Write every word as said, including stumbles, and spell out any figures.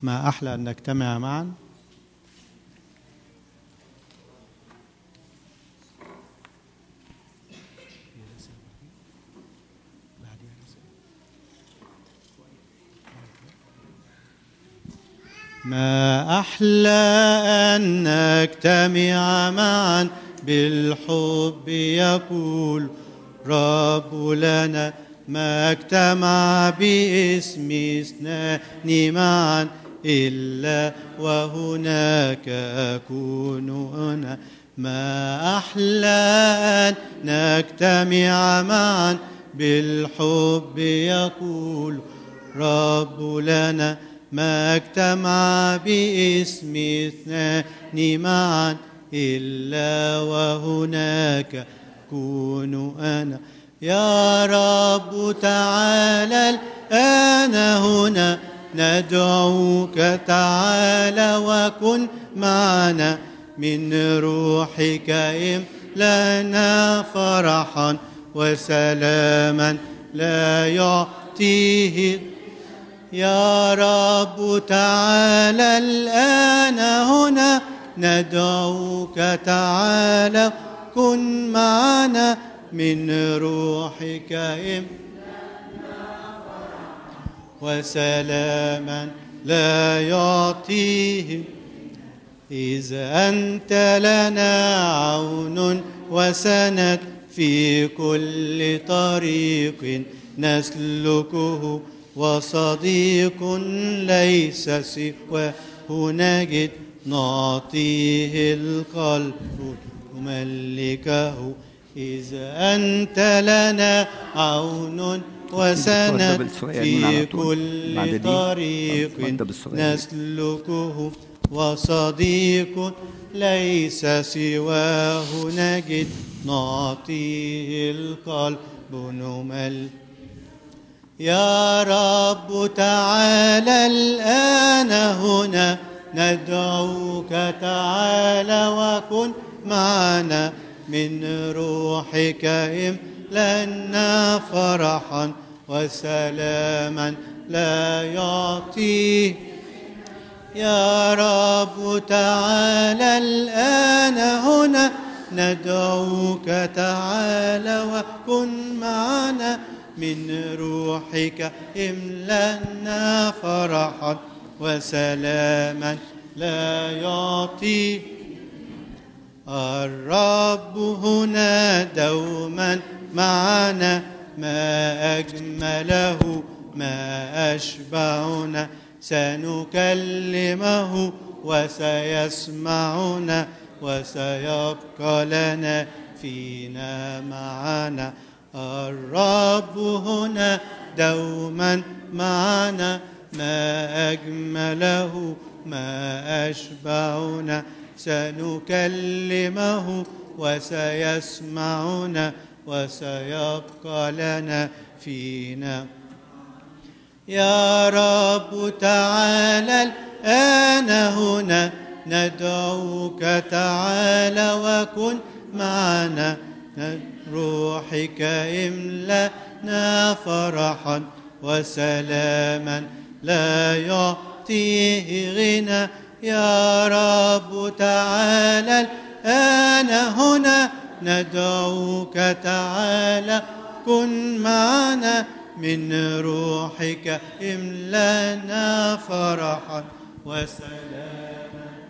ما أحلى أن نجتمع معا. ما أحلى أن نجتمع معا بالحب يقول رب لنا، ما اجتمع باسم اثنان معا إلا وهناك أكون هنا. ما أحلى أن نجتمع معا بالحب يقول رب لنا، ما اجتمع باسم اثنان معا إلا وهناك أكون أنا. يا رب تعالى الآن هنا، ندعوك تعالى وكن معنا، من روحك املأنا فرحا وسلاما لا يعطيه. يا رب تعالى الآن هنا، ندعوك تعالى كن معنا، من روحك املأنا وسلاما لا يعطيه. إذا أنت لنا عون وسند في كل طريق نسلكه، وصديق ليس سواه نجد نعطيه القلب نملكه. إذا أنت لنا عون وسند في كل طريق نسلكه، وصديق ليس سواه نجد نعطيه القلب نملكه. يا رب تعالى الآن هنا، ندعوك تعالى وكن معنا، من روحك املأنا فرحا وسلاما لا يعطيه. يا رب تعالى الآن هنا، ندعوك تعالى وكن معنا، من روحك املأنا فرحا وسلاما لا يعطيه. الرب هنا دوما معنا، ما أجمله ما أشبعنا، سنكلمه وسيسمعنا، وسيبقى لنا فينا معنا. الرب هنا دوما معنا، ما أجمله ما أشبعنا، سنكلمه وسيسمعنا، وسيبقى لنا فينا. يا رب تعالى الآن هنا، ندعوك تعالى وكن معنا، روحك املأنا فرحا وسلاما لا يعطيه غنى. يا رب تعالى الآن هنا، ندعوك تعالى كن معنا، من روحك املأنا فرحا وسلاما